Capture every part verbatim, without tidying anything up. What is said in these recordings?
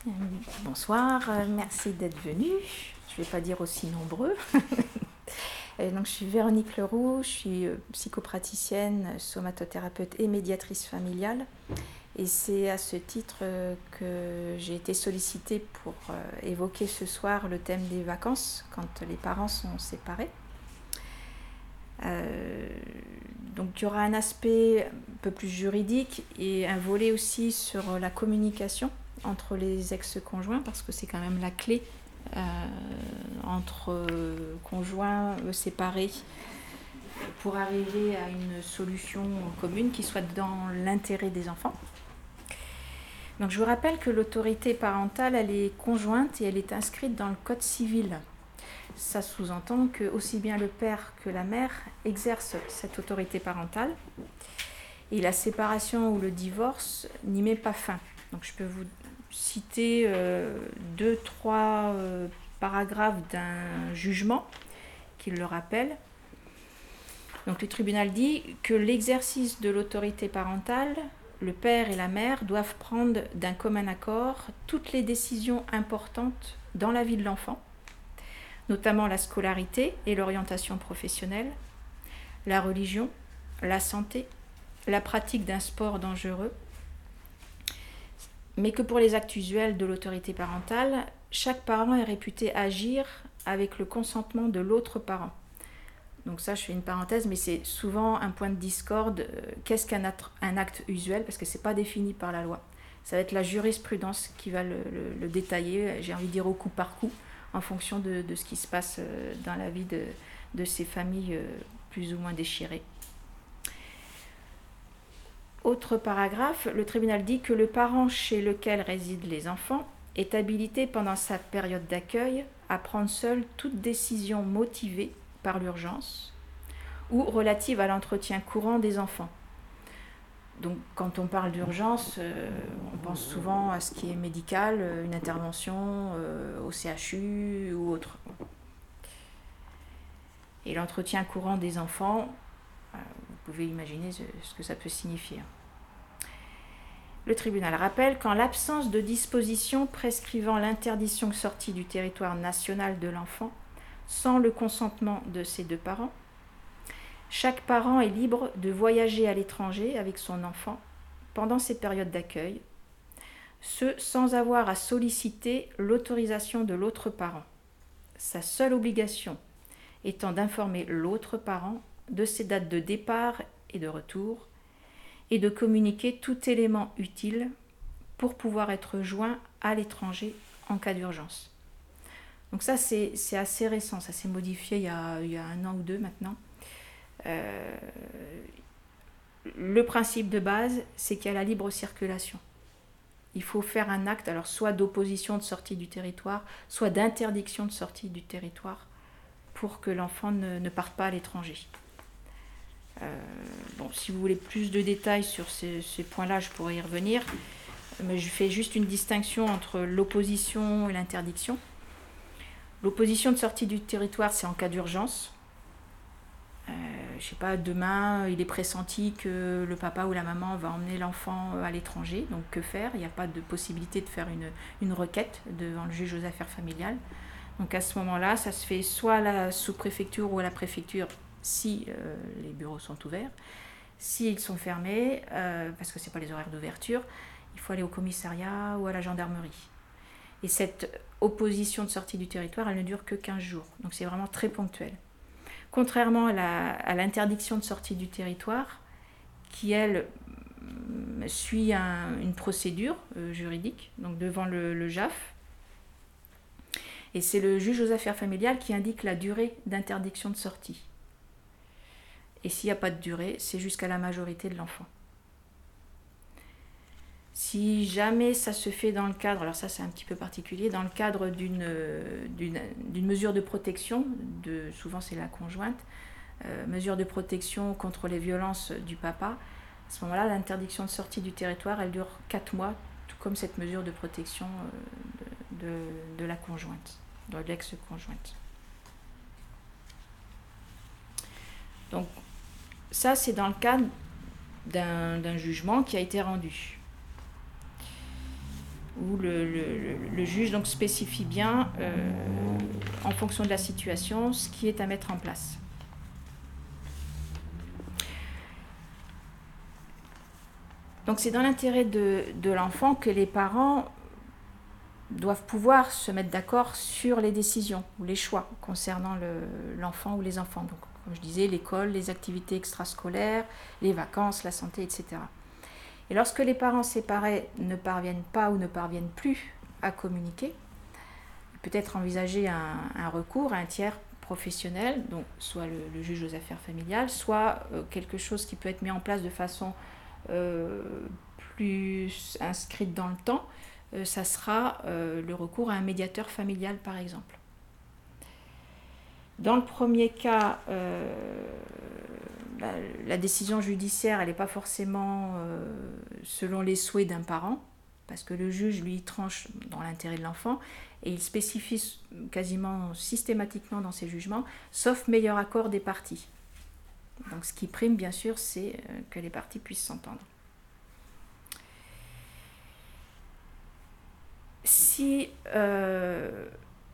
Euh, Bonsoir, euh, merci d'être venus. Je ne vais pas dire aussi nombreux. Euh, donc, je suis Véronique Leroux, je suis euh, psychopraticienne, somatothérapeute et médiatrice familiale. Et c'est à ce titre euh, que j'ai été sollicitée pour euh, évoquer ce soir le thème des vacances quand les parents sont séparés. Euh, donc il y aura un aspect un peu plus juridique et un volet aussi sur la communication entre les ex-conjoints, parce que c'est quand même la clé euh, entre conjoints séparés pour arriver à une solution commune qui soit dans l'intérêt des enfants. Donc je vous rappelle que l'autorité parentale, elle est conjointe et elle est inscrite dans le Code civil. Ça sous-entend que aussi bien le père que la mère exercent cette autorité parentale et la séparation ou le divorce n'y met pas fin. Donc je peux vous citer euh, deux, trois euh, paragraphes d'un jugement qui le rappelle. Donc le tribunal dit que l'exercice de l'autorité parentale, le père et la mère doivent prendre d'un commun accord toutes les décisions importantes dans la vie de l'enfant, notamment la scolarité et l'orientation professionnelle, la religion, la santé, la pratique d'un sport dangereux, mais que pour les actes usuels de l'autorité parentale, chaque parent est réputé agir avec le consentement de l'autre parent. Donc ça, je fais une parenthèse, mais c'est souvent un point de discorde. Qu'est-ce qu'un acte, un acte usuel? Parce que ce n'est pas défini par la loi. Ça va être la jurisprudence qui va le, le, le détailler, j'ai envie de dire au coup par coup, en fonction de, de ce qui se passe dans la vie de, de ces familles plus ou moins déchirées. Autre paragraphe, le tribunal dit que le parent chez lequel résident les enfants est habilité pendant sa période d'accueil à prendre seul toute décision motivée par l'urgence ou relative à l'entretien courant des enfants. Donc quand on parle d'urgence, euh, on pense souvent à ce qui est médical, une intervention euh, au C H U ou autre. Et l'entretien courant des enfants, euh, vous pouvez imaginer ce, ce que ça peut signifier. Le tribunal rappelle qu'en l'absence de dispositions prescrivant l'interdiction de sortie du territoire national de l'enfant, sans le consentement de ses deux parents, chaque parent est libre de voyager à l'étranger avec son enfant pendant ces périodes d'accueil, ce sans avoir à solliciter l'autorisation de l'autre parent. Sa seule obligation étant d'informer l'autre parent de ses dates de départ et de retour et de communiquer tout élément utile pour pouvoir être joint à l'étranger en cas d'urgence. Donc ça, c'est, c'est assez récent, ça s'est modifié il y a, il y a un an ou deux maintenant. Euh, le principe de base, c'est qu'il y a la libre circulation. Il faut faire un acte, alors soit d'opposition de sortie du territoire, soit d'interdiction de sortie du territoire pour que l'enfant ne, ne parte pas à l'étranger. Euh, bon, si vous voulez plus de détails sur ces, ces points-là, je pourrais y revenir, mais je fais juste une distinction entre l'opposition et l'interdiction. L'opposition de sortie du territoire, c'est en cas d'urgence. Euh, je sais pas, demain, il est pressenti que le papa ou la maman va emmener l'enfant à l'étranger, donc que faire? Il n'y a pas de possibilité de faire une, une requête devant le juge aux affaires familiales. Donc à ce moment-là, ça se fait soit à la sous-préfecture ou à la préfecture si euh, les bureaux sont ouverts. S'ils sont fermés, euh, parce que ce n'est pas les horaires d'ouverture, il faut aller au commissariat ou à la gendarmerie. Et cette opposition de sortie du territoire, elle ne dure que quinze jours. Donc c'est vraiment très ponctuel. Contrairement à, la, à l'interdiction de sortie du territoire, qui elle suit un, une procédure euh, juridique, donc devant le, le J A F, et c'est le juge aux affaires familiales qui indique la durée d'interdiction de sortie. Et s'il n'y a pas de durée, c'est jusqu'à la majorité de l'enfant. Si jamais ça se fait dans le cadre, alors ça c'est un petit peu particulier, dans le cadre d'une, d'une, d'une mesure de protection, de, souvent c'est la conjointe, euh, mesure de protection contre les violences du papa, à ce moment-là l'interdiction de sortie du territoire elle dure quatre mois, tout comme cette mesure de protection de, de, de la conjointe, de l'ex-conjointe. Donc ça c'est dans le cadre d'un, d'un jugement qui a été rendu. où le, le, le juge donc spécifie bien, euh, en fonction de la situation, ce qui est à mettre en place. Donc c'est dans l'intérêt de, de l'enfant que les parents doivent pouvoir se mettre d'accord sur les décisions ou les choix concernant le, l'enfant ou les enfants. Donc, comme je disais, l'école, les activités extrascolaires, les vacances, la santé, et cetera. Et lorsque les parents séparés ne parviennent pas ou ne parviennent plus à communiquer, peut-être envisager un, un recours à un tiers professionnel, donc soit le, le juge aux affaires familiales, soit euh, quelque chose qui peut être mis en place de façon euh, plus inscrite dans le temps, euh, ça sera euh, le recours à un médiateur familial par exemple. Dans le premier cas, euh, la, la décision judiciaire, elle n'est pas forcément euh, selon les souhaits d'un parent, parce que le juge, lui, tranche dans l'intérêt de l'enfant, et il spécifie quasiment systématiquement dans ses jugements, sauf meilleur accord des parties. Donc ce qui prime, bien sûr, c'est que les parties puissent s'entendre. Si... Euh,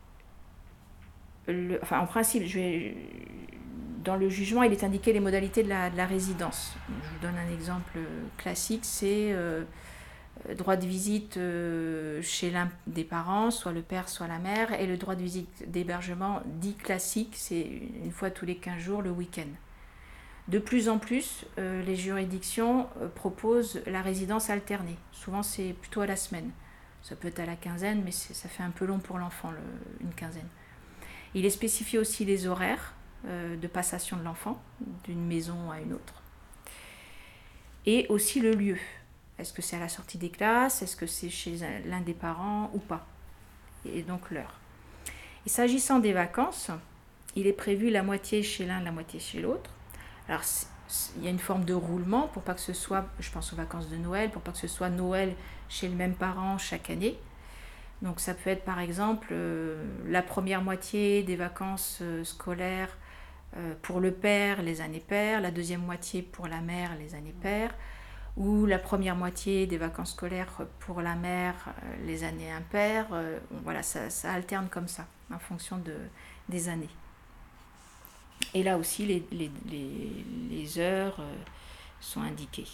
le, enfin, en principe, je vais, dans le jugement, il est indiqué les modalités de la, de la résidence. Je vous donne un exemple classique, c'est... Euh, droit de visite euh, chez l'un des parents, soit le père, soit la mère, et le droit de visite d'hébergement dit classique, c'est une fois tous les quinze jours, le week-end. De plus en plus, euh, les juridictions euh, proposent la résidence alternée. Souvent, c'est plutôt à la semaine. Ça peut être à la quinzaine, mais ça fait un peu long pour l'enfant, le, une quinzaine. Il est spécifié aussi les horaires euh, de passation de l'enfant, d'une maison à une autre. Et aussi le lieu. Est-ce que c'est à la sortie des classes? Est-ce que c'est chez l'un des parents ou pas? Et donc l'heure. Et s'agissant des vacances, il est prévu la moitié chez l'un, la moitié chez l'autre. Alors il y a une forme de roulement pour pas que ce soit, je pense aux vacances de Noël, pour pas que ce soit Noël chez le même parent chaque année. Donc ça peut être par exemple euh, la première moitié des vacances euh, scolaires euh, pour le père, les années paires, la deuxième moitié pour la mère, les années paires, ou la première moitié des vacances scolaires pour la mère, les années impaires. Euh, voilà, ça, ça alterne comme ça, en fonction de, des années. Et là aussi, les, les, les, les heures euh, sont indiquées.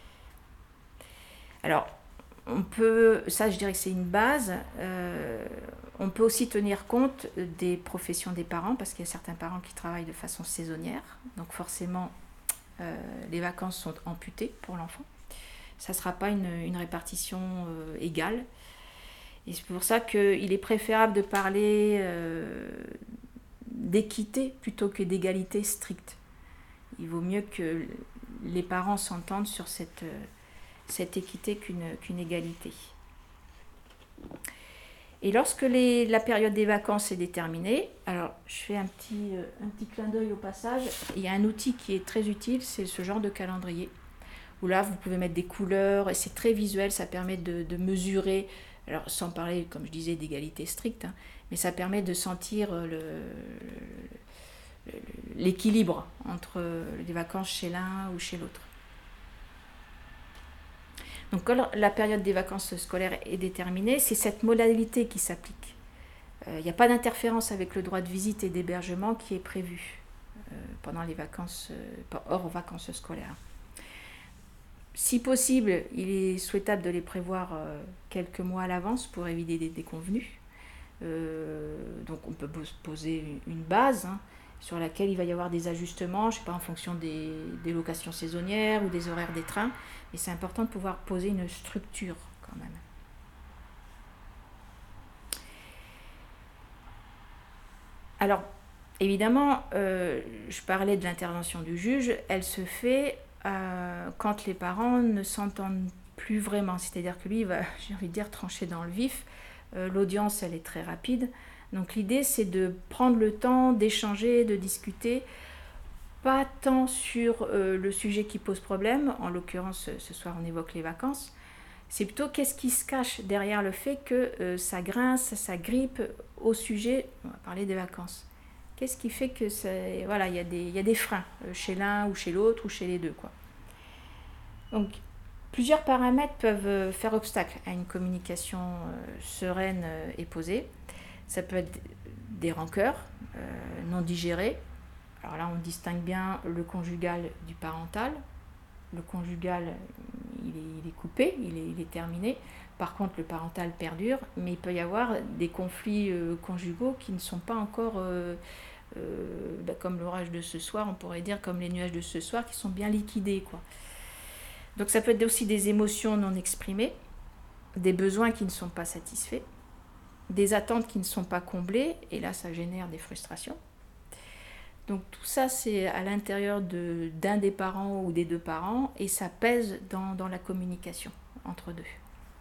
Alors, on peut, ça je dirais que c'est une base, euh, on peut aussi tenir compte des professions des parents, parce qu'il y a certains parents qui travaillent de façon saisonnière, donc forcément, Euh, les vacances sont amputées pour l'enfant. Ça ne sera pas une, une répartition euh, égale. Et c'est pour ça qu'il est préférable de parler euh, d'équité plutôt que d'égalité stricte. Il vaut mieux que les parents s'entendent sur cette, euh, cette équité qu'une, qu'une égalité. Et lorsque les, la période des vacances est déterminée, alors je fais un petit, euh, un petit clin d'œil au passage, il y a un outil qui est très utile, c'est ce genre de calendrier, où là vous pouvez mettre des couleurs, et c'est très visuel, ça permet de, de mesurer, alors sans parler, comme je disais, d'égalité stricte, hein, mais ça permet de sentir le, le, l'équilibre entre les vacances chez l'un ou chez l'autre. Donc quand la période des vacances scolaires est déterminée, c'est cette modalité qui s'applique. Il euh, n'y a pas d'interférence avec le droit de visite et d'hébergement qui est prévu euh, pendant les vacances, euh, hors vacances scolaires. Si possible, il est souhaitable de les prévoir euh, quelques mois à l'avance pour éviter des déconvenues. Euh, donc on peut poser une base, hein, sur laquelle il va y avoir des ajustements, je sais pas, en fonction des, des locations saisonnières ou des horaires des trains. Mais c'est important de pouvoir poser une structure quand même. Alors, évidemment, euh, je parlais de l'intervention du juge, elle se fait euh, quand les parents ne s'entendent plus vraiment. C'est-à-dire que lui, il va, j'ai envie de dire, trancher dans le vif. Euh, l'audience, elle est très rapide. Donc l'idée, c'est de prendre le temps d'échanger, de discuter, pas tant sur euh, le sujet qui pose problème, en l'occurrence ce soir on évoque les vacances, c'est plutôt qu'est-ce qui se cache derrière le fait que euh, ça grince, ça grippe au sujet, on va parler des vacances. Qu'est-ce qui fait que ça, voilà, il y a des, il y a des freins chez l'un ou chez l'autre ou chez les deux, quoi. Donc Plusieurs paramètres peuvent faire obstacle à une communication sereine et posée. Ça peut être des rancœurs euh, non digérées. Alors là, on distingue bien le conjugal du parental. Le conjugal, il est, il est coupé, il est, il est terminé. Par contre, le parental perdure, mais il peut y avoir des conflits euh, conjugaux qui ne sont pas encore, euh, euh, bah, comme l'orage de ce soir, on pourrait dire comme les nuages de ce soir, qui sont bien liquidés, quoi. Donc ça peut être aussi des émotions non exprimées, des besoins qui ne sont pas satisfaits, des attentes qui ne sont pas comblées, et là ça génère des frustrations. Donc tout ça c'est à l'intérieur de, d'un des parents ou des deux parents, et ça pèse dans, dans la communication entre deux.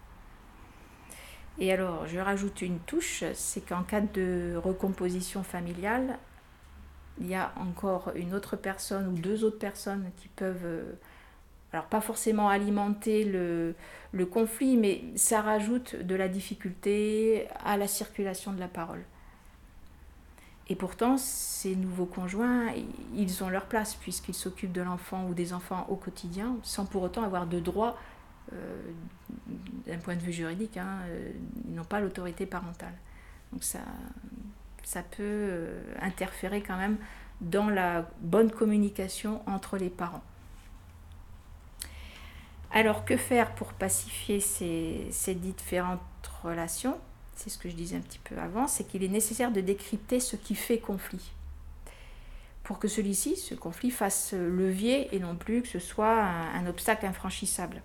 Et alors je rajoute une touche, c'est qu'en cas de recomposition familiale, il y a encore une autre personne ou deux autres personnes qui peuvent... Alors pas forcément alimenter le, le conflit, mais ça rajoute de la difficulté à la circulation de la parole. Et pourtant, ces nouveaux conjoints, ils ont leur place puisqu'ils s'occupent de l'enfant ou des enfants au quotidien, sans pour autant avoir de droit, euh, d'un point de vue juridique, hein, euh, ils n'ont pas l'autorité parentale. Donc ça, ça peut interférer quand même dans la bonne communication entre les parents. Alors, que faire pour pacifier ces, ces différentes relations ? C'est ce que je disais un petit peu avant, c'est qu'il est nécessaire de décrypter ce qui fait conflit. Pour que celui-ci, ce conflit, fasse levier et non plus que ce soit un, un obstacle infranchissable.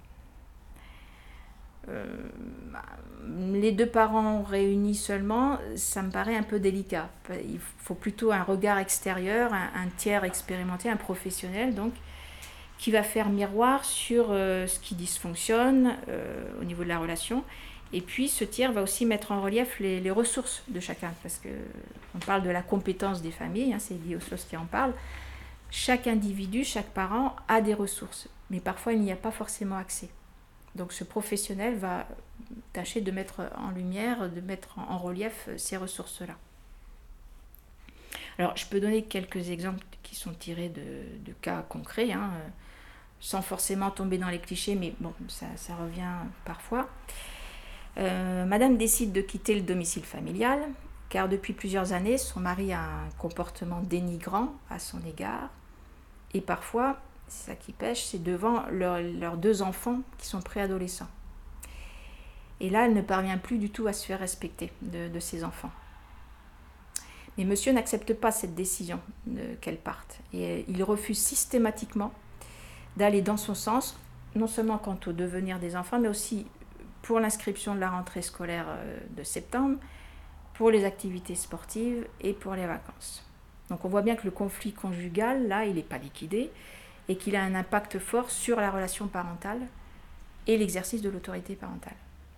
Euh, les deux parents réunis seulement, ça me paraît un peu délicat. Il faut plutôt un regard extérieur, un, un tiers expérimenté, un professionnel, donc, qui va faire miroir sur euh, ce qui dysfonctionne euh, au niveau de la relation. Et puis ce tiers va aussi mettre en relief les, les ressources de chacun, parce qu'on parle de la compétence des familles, hein, c'est Diossos qui en parle. Chaque individu, chaque parent a des ressources, mais parfois il n'y a pas forcément accès. Donc ce professionnel va tâcher de mettre en lumière, de mettre en relief ces ressources-là. Alors je peux donner quelques exemples qui sont tirés de, de cas concrets, hein, sans forcément tomber dans les clichés, mais bon, ça, ça revient parfois. Euh, Madame décide de quitter le domicile familial, car depuis plusieurs années, son mari a un comportement dénigrant à son égard, et parfois, c'est ça qui pêche, c'est devant leur, leurs deux enfants qui sont préadolescents. Et là, elle ne parvient plus du tout à se faire respecter de, de ses enfants. Mais monsieur n'accepte pas cette décision de, qu'elle parte, et il refuse systématiquement d'aller dans son sens, non seulement quant au devenir des enfants, mais aussi pour l'inscription de la rentrée scolaire de septembre, pour les activités sportives et pour les vacances. Donc on voit bien que le conflit conjugal, là, il n'est pas liquidé et qu'il a un impact fort sur la relation parentale et l'exercice de l'autorité parentale.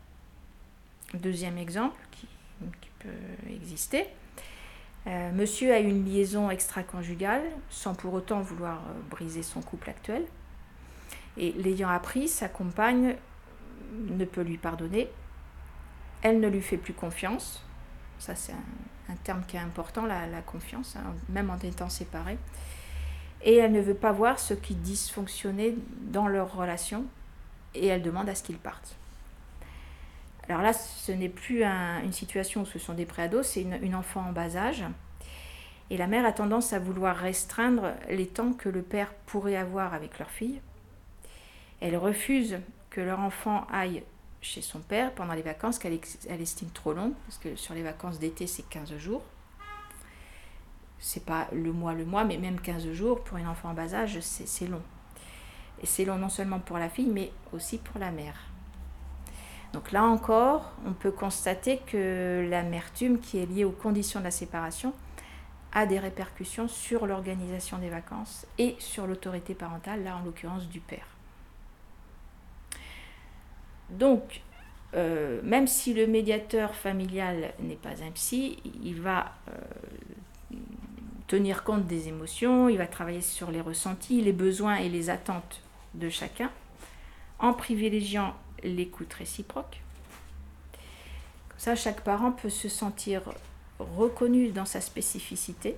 Deuxième exemple qui, qui peut exister, euh, monsieur a une liaison extra-conjugale sans pour autant vouloir briser son couple actuel. Et l'ayant appris, sa compagne ne peut lui pardonner, elle ne lui fait plus confiance, ça c'est un, un terme qui est important, la, la confiance, hein, même en étant séparés, et elle ne veut pas voir ce qui dysfonctionnait dans leur relation, et elle demande à ce qu'ils partent. Alors là, ce n'est plus un, une situation où ce sont des préados, c'est une, une enfant en bas âge, et la mère a tendance à vouloir restreindre les temps que le père pourrait avoir avec leur fille. Elle refuse que leur enfant aille chez son père pendant les vacances qu'elle elle estime trop longues, parce que sur les vacances d'été, c'est quinze jours. C'est pas le mois, le mois, mais même quinze jours, pour une enfant en bas âge, c'est, c'est long. Et c'est long non seulement pour la fille, mais aussi pour la mère. Donc là encore, on peut constater que l'amertume qui est liée aux conditions de la séparation a des répercussions sur l'organisation des vacances et sur l'autorité parentale, là en l'occurrence du père. Donc, euh, même si le médiateur familial n'est pas un psy, il va euh, tenir compte des émotions, il va travailler sur les ressentis, les besoins et les attentes de chacun, en privilégiant l'écoute réciproque. Comme ça, chaque parent peut se sentir reconnu dans sa spécificité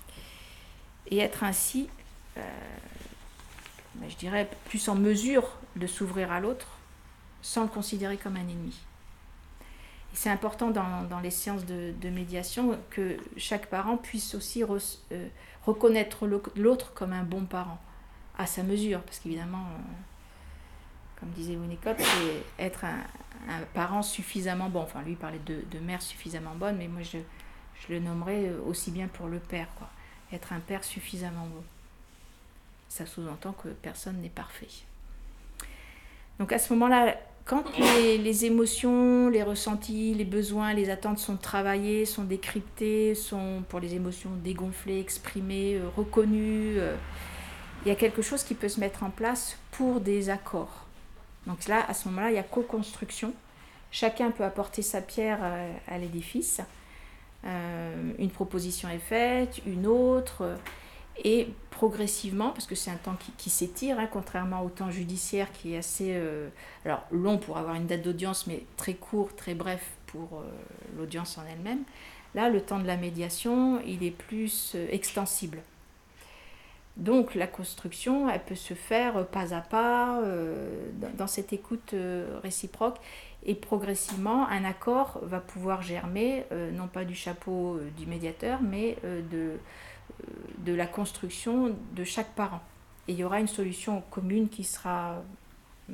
et être ainsi, euh, je dirais, plus en mesure de s'ouvrir à l'autre sans le considérer comme un ennemi. Et c'est important dans, dans les séances de, de médiation que chaque parent puisse aussi re, euh, reconnaître l'autre comme un bon parent, à sa mesure, parce qu'évidemment, euh, comme disait Winnicott, c'est être un, un parent suffisamment bon. Enfin, lui, il parlait de, de mère suffisamment bonne, mais moi, je, je le nommerais aussi bien pour le père, quoi. Être un père suffisamment bon. Ça sous-entend que personne n'est parfait. Donc à ce moment-là, quand les, les émotions, les ressentis, les besoins, les attentes sont travaillés, sont décryptés, sont pour les émotions dégonflées, exprimées, euh, reconnues, euh, il y a quelque chose qui peut se mettre en place pour des accords. Donc là, à ce moment-là, il y a co-construction. Chacun peut apporter sa pierre euh, à l'édifice. Euh, une proposition est faite, une autre... Euh, Et progressivement, parce que c'est un temps qui, qui s'étire, hein, contrairement au temps judiciaire qui est assez euh, alors, long pour avoir une date d'audience, mais très court, très bref pour euh, l'audience en elle-même. Là, le temps de la médiation, il est plus euh, extensible. Donc la construction, elle peut se faire pas à pas, euh, dans, dans cette écoute euh, réciproque, et progressivement, un accord va pouvoir germer, euh, non pas du chapeau euh, du médiateur, mais euh, de... de la construction de chaque parent. Et il y aura une solution commune qui sera euh,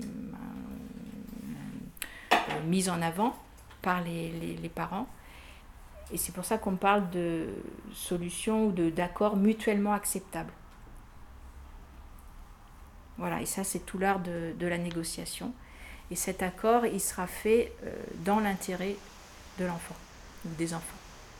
euh, mise en avant par les, les, les parents. Et c'est pour ça qu'on parle de solution ou de, d'accord mutuellement acceptable. Voilà, et ça c'est tout l'art de, de la négociation. Et cet accord, il sera fait euh, dans l'intérêt de l'enfant ou des enfants.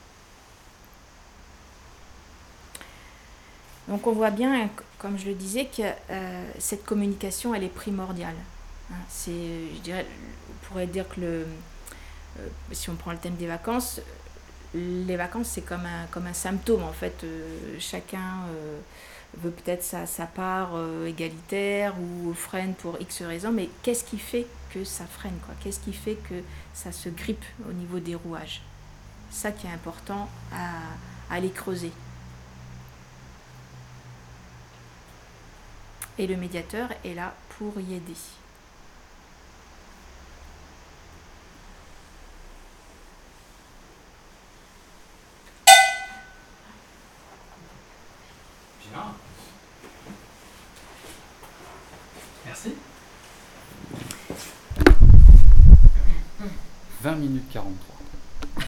Donc on voit bien, comme je le disais, que euh, cette communication, elle est primordiale. Hein, c'est, je dirais, on pourrait dire que le, euh, si on prend le thème des vacances, les vacances c'est comme un, comme un symptôme en fait. Euh, chacun euh, veut peut-être sa, sa part euh, égalitaire ou freine pour X raisons, mais qu'est-ce qui fait que ça freine, quoi ? Qu'est-ce qui fait que ça se grippe au niveau des rouages ? Ça qui est important à, à aller creuser. Et le médiateur est là pour y aider. Bien. Merci. vingt minutes quarante-trois.